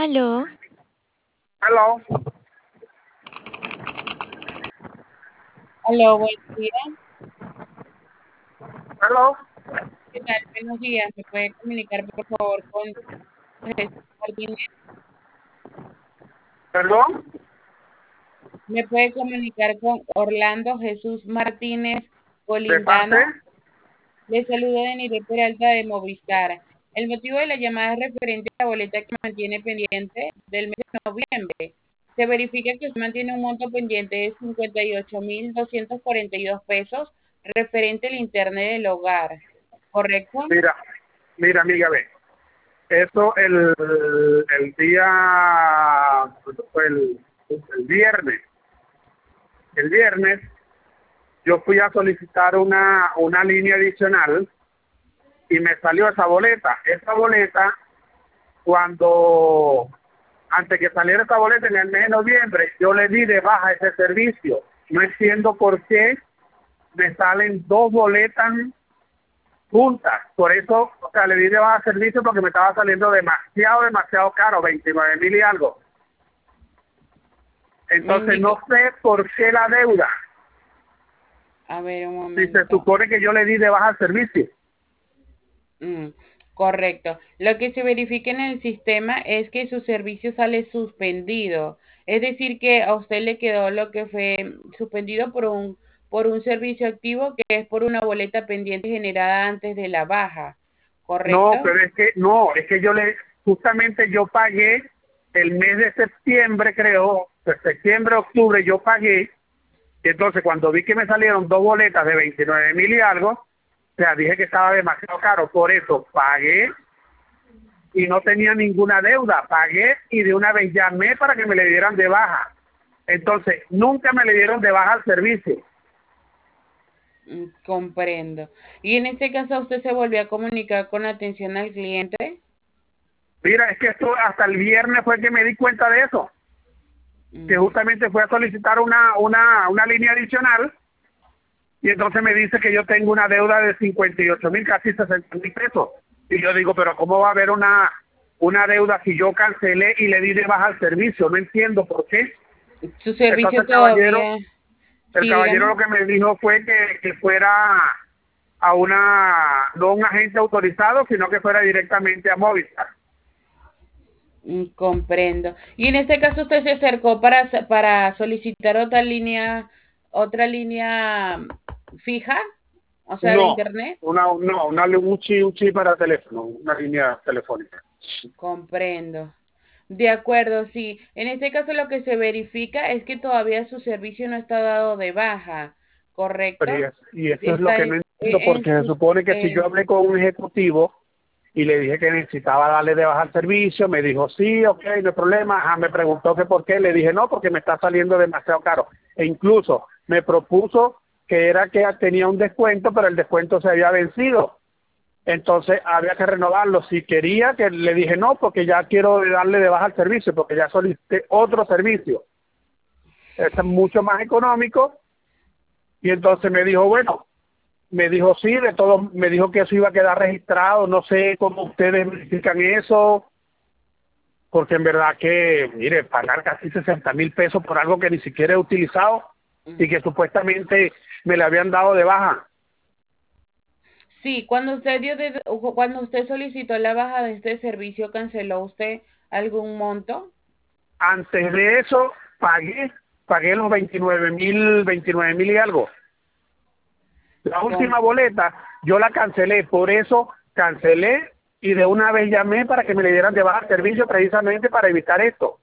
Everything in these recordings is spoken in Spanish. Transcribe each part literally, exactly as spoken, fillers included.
Aló, Hello, Aló, buen día. hello, ¿Qué tal? Buenos días. ¿Me puede comunicar, por favor, con Jesús Martínez? perdón, ¿Me puede comunicar con Orlando Jesús Martínez de parte, Colindano? Le saludo de Nire Peralta de Movistar. El motivo de la llamada es referente a la boleta que mantiene pendiente del mes de noviembre. Se verifica que usted mantiene un monto pendiente de cincuenta y ocho mil doscientos cuarenta y dos pesos referente al internet del hogar, ¿correcto? mira, mira, amiga, ve, eso el, el día, fue el, el viernes, el viernes yo fui a solicitar una, una línea adicional y me salió esa boleta, esa boleta cuando, antes que saliera esa boleta en el mes de noviembre, yo le di de baja ese servicio, no entiendo por qué me salen dos boletas juntas. Por eso, o sea, le di de baja servicio porque me estaba saliendo demasiado, demasiado caro, veintinueve mil y algo. Me Entonces, indica, no sé por qué la deuda, a ver un si se momento. supone que yo le di de baja el servicio. Mm, correcto. Lo que se verifica en el sistema es que su servicio sale suspendido. Es decir, que a usted le quedó lo que fue suspendido por un, por un servicio activo que es por una boleta pendiente generada antes de la baja. No, ¿Correcto? pero es que, no, es que yo le, justamente yo pagué el mes de septiembre, creo, de septiembre, octubre, yo pagué. Y entonces, cuando vi que me salieron dos boletas de veintinueve mil y algo, o sea, dije que estaba demasiado caro, por eso pagué y no tenía ninguna deuda, pagué y de una vez llamé para que me le dieran de baja. Entonces, nunca me le dieron de baja al servicio. Mm, comprendo. Y en este caso, ¿usted se volvió a comunicar con atención al cliente? Mira, es que esto hasta el viernes fue que me di cuenta de eso, que Mm, justamente fue a solicitar una, una, una línea adicional y entonces me dice que yo tengo una deuda de cincuenta y ocho mil, casi sesenta mil pesos. Y yo digo, pero ¿cómo va a haber una, una deuda si yo cancelé y le di de baja al servicio? No entiendo por qué. Su servicio Entonces el caballero, todavía, el sí, caballero dígame. lo que me dijo fue que, que fuera a una, no un agente autorizado, sino que fuera directamente a Movistar. Mm, comprendo. Y en este caso usted se acercó para, sa- para solicitar otra línea, otra línea fija, o sea, de No, internet. una, no, una, un chip, un chip para teléfono, una línea telefónica. Comprendo. De acuerdo, sí. En este caso lo que se verifica es que todavía su servicio no está dado de baja, Pero y, ¿correcto? es- y eso es lo Está que en, no entiendo, en porque se sus, supone que si yo en, hablé con un ejecutivo y le dije que necesitaba darle de baja el servicio, me dijo, sí, ok, no hay problema. Ajá, me preguntó que por qué, le dije, no, porque me está saliendo demasiado caro. E incluso me propuso que era que tenía un descuento, pero el descuento se había vencido. Entonces había que renovarlo. Si quería, que le dije, no, porque ya quiero darle de baja el servicio, porque ya solicité otro servicio. Este es mucho más económico. Y entonces me dijo, bueno, me dijo sí, de todo, me dijo que eso iba a quedar registrado, no sé cómo ustedes verifican eso, porque en verdad que, mire, pagar casi sesenta mil pesos por algo que ni siquiera he utilizado y que supuestamente me le habían dado de baja. sí, cuando usted dio de- cuando usted solicitó la baja de este servicio, ¿canceló usted algún monto? Antes de eso pagué, pagué los veintinueve mil, veintinueve mil y algo. La Com- última boleta yo la cancelé, por eso cancelé y de una vez llamé para que me le dieran de baja el servicio precisamente para evitar esto.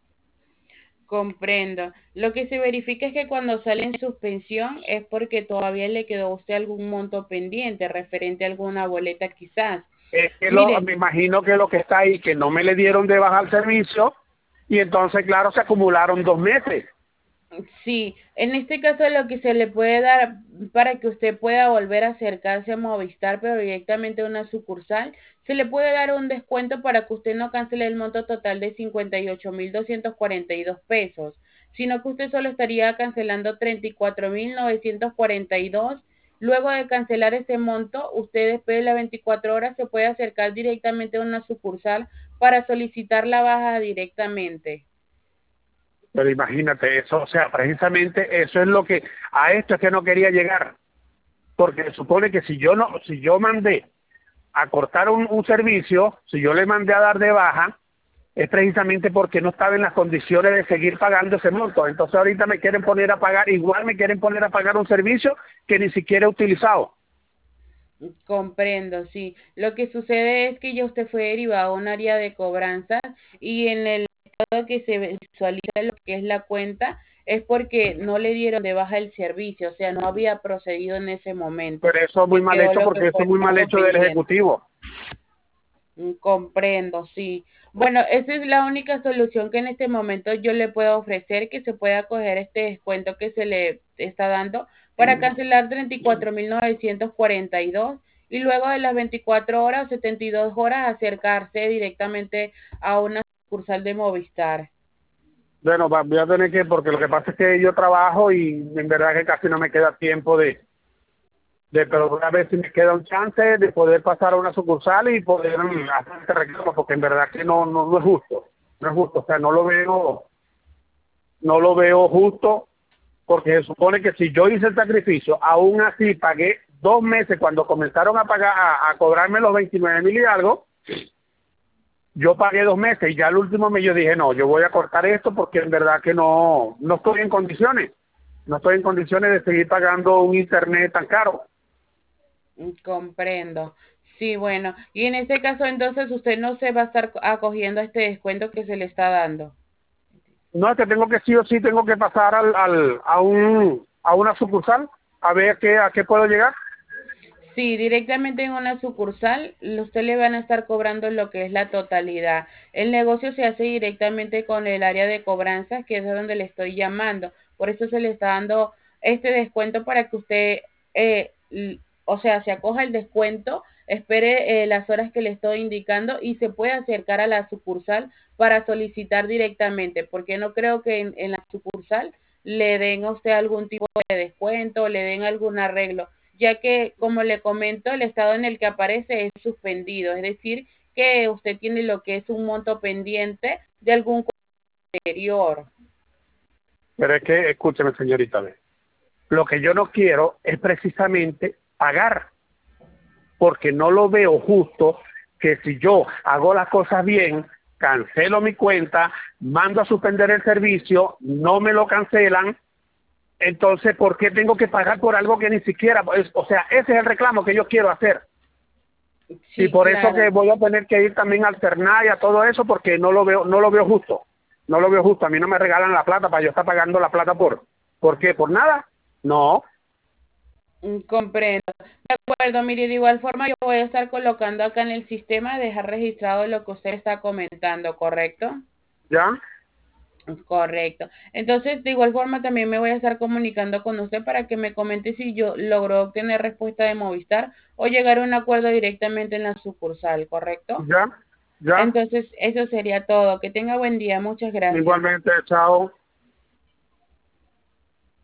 comprendo. Lo que se verifica es que cuando sale en suspensión es porque todavía le quedó a usted algún monto pendiente referente a alguna boleta quizás. Es que lo, Mire, me imagino que lo que está ahí, que no me le dieron de baja el servicio, y entonces, claro, se acumularon dos meses. sí, en este caso lo que se le puede dar para que usted pueda volver a acercarse a Movistar, pero directamente a una sucursal, se le puede dar un descuento para que usted no cancele el monto total de cincuenta y ocho mil doscientos cuarenta y dos pesos, sino que usted solo estaría cancelando treinta y cuatro mil novecientos cuarenta y dos. Luego de cancelar ese monto, usted después de las veinticuatro horas se puede acercar directamente a una sucursal para solicitar la baja directamente. Pero imagínate eso, o sea, precisamente eso es lo que, a esto es que no quería llegar, porque se supone que si yo no, si yo mandé a cortar un, un servicio, si yo le mandé a dar de baja, es precisamente porque no estaba en las condiciones de seguir pagando ese monto. Entonces ahorita me quieren poner a pagar, igual me quieren poner a pagar un servicio que ni siquiera he utilizado. Comprendo, sí. Lo que sucede es que ya usted fue derivado a un área de cobranza y en el estado que se visualiza lo que es la cuenta es porque no le dieron de baja el servicio, o sea, no había procedido en ese momento. Pero eso es muy Que mal quedó hecho, lo que porque eso fue es el muy mal hecho del inconveniente. Ejecutivo. Mm, comprendo, sí. Bueno, esa es la única solución que en este momento yo le puedo ofrecer, que se pueda coger este descuento que se le está dando para cancelar treinta y cuatro mil novecientos cuarenta y dos y luego de las veinticuatro horas o setenta y dos horas acercarse directamente a una sucursal de Movistar. Bueno, va- voy a tener que, porque lo que pasa es que yo trabajo y en verdad que casi no me queda tiempo de, de pero voy a ver si me queda un chance de poder pasar a una sucursal y poder mm, hacer este reclamo, porque en verdad que no, no, no es justo, no es justo, o sea, no lo veo, no lo veo justo, porque se supone que si yo hice el sacrificio, aún así pagué dos meses cuando comenzaron a pagar, a, a cobrarme los veintinueve mil y algo, yo pagué dos meses y ya el último mes yo dije, no, yo voy a cortar esto porque en verdad que no, no estoy en condiciones, no estoy en condiciones de seguir pagando un internet tan caro. Mm, comprendo. Sí, bueno. Y en este caso entonces usted no se va a estar acogiendo a este descuento que se le está dando. No, es que tengo que sí o sí, tengo que pasar al, al, a, un, a una sucursal a ver qué, a qué puedo llegar. Sí, directamente en una sucursal, usted le van a estar cobrando lo que es la totalidad. El negocio se hace directamente con el área de cobranzas, que es a donde le estoy llamando. Por eso se le está dando este descuento para que usted, eh, l- o sea, se acoja el descuento, espere eh, las horas que le estoy indicando y se puede acercar a la sucursal para solicitar directamente, porque no creo que en, en la sucursal le den a usted algún tipo de descuento, le den algún arreglo, ya que, como le comento, el estado en el que aparece es suspendido, es decir, que usted tiene lo que es un monto pendiente de algún anterior. Pero es que, escúcheme señorita, ve, lo que yo no quiero es precisamente pagar, porque no lo veo justo que si yo hago las cosas bien, cancelo mi cuenta, mando a suspender el servicio, no me lo cancelan, entonces ¿por qué tengo que pagar por algo que ni siquiera, pues, o sea, ese es el reclamo que yo quiero hacer? Y Sí, por eso que claro. voy a tener que ir también a alternar y a todo eso, porque no lo veo, no lo veo justo, no lo veo justo. A mí no me regalan la plata para yo estar pagando la plata por, ¿por qué? ¿Por nada? No. Mm, comprendo. De acuerdo, mire, de igual forma yo voy a estar colocando acá en el sistema, dejar registrado lo que usted está comentando, ¿correcto? ¿Ya? Correcto. Entonces, de igual forma, también me voy a estar comunicando con usted para que me comente si yo logro obtener respuesta de Movistar o llegar a un acuerdo directamente en la sucursal, ¿correcto? ¿Ya? ¿Ya? Entonces, eso sería todo. Que tenga buen día. Muchas gracias. Igualmente, chao.